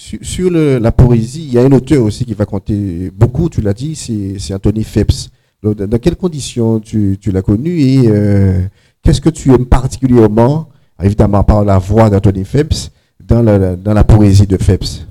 La poésie, il y a un auteur aussi qui va compter beaucoup, tu l'as dit, c'est Anthony Phelps. Donc, dans quelles conditions tu l'as connu et qu'est-ce que tu aimes particulièrement, évidemment par la voix d'Anthony Phelps, dans la poésie de Phelps?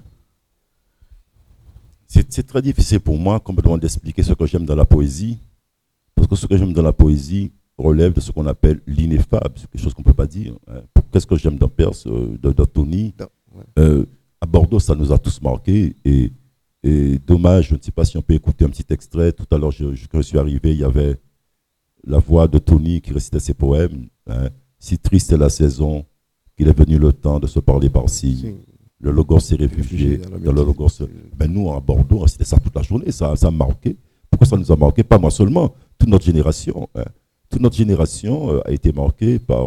C'est très difficile pour moi complètement d'expliquer ce que j'aime dans la poésie, parce que ce que j'aime dans la poésie relève de ce qu'on appelle l'ineffable, c'est quelque chose qu'on ne peut pas dire. Hein. Qu'est-ce que j'aime dans Perse, de Tony? À Bordeaux, ça nous a tous marqués et dommage, je ne sais pas si on peut écouter un petit extrait. Tout à l'heure, quand je suis arrivé, il y avait la voix de Tony qui récitait ses poèmes. Hein. Si triste est la saison, qu'il est venu le temps de se parler par-ci. Le Logos s'est réfugié dans le Logos. Ben nous, à Bordeaux, c'était ça toute la journée, ça a marqué. Pourquoi ça nous a marqué? Pas moi seulement, toute notre génération. Hein. Toute notre génération a été marquée par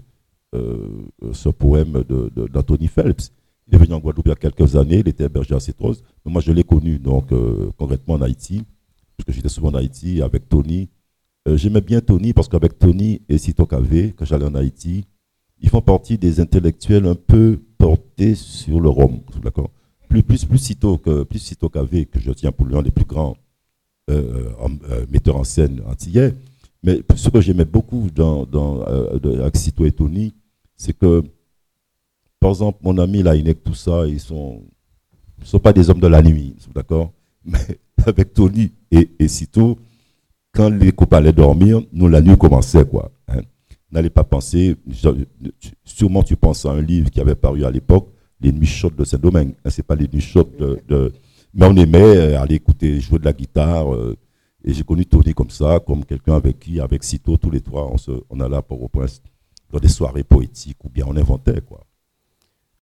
ce poème d'Anthony Phelps. Il est venu en Guadeloupe il y a quelques années, il était hébergé à Citrose. Mais moi, je l'ai connu, donc, concrètement en Haïti, parce que j'étais souvent en Haïti avec Tony. J'aimais bien Tony parce qu'avec Tony et Sito Kavé, quand j'allais en Haïti, ils font partie des intellectuels un peu portés sur le rhum. D'accord? Plus Sito Kavé, que je tiens pour l'un des plus grands metteurs en scène antillais. Mais ce que j'aimais beaucoup avec Sito et Tony, c'est que, par exemple, mon ami Laïnek, tout ça, ils ne sont pas des hommes de la nuit, d'accord? Mais avec Tony et Sito, quand les couples allaient dormir, nous, la nuit commençait, quoi. Hein. N'allez pas penser, sûrement tu penses à un livre qui avait paru à l'époque, Les Nuits chaudes de Saint-Domingue. Hein, ce n'est pas les Nuits chaudes mais on aimait aller écouter, jouer de la guitare. Et j'ai connu Tony comme ça, comme quelqu'un avec Sito, tous les trois, on allait à Port-au-Prince dans des soirées poétiques, ou bien on inventait, quoi.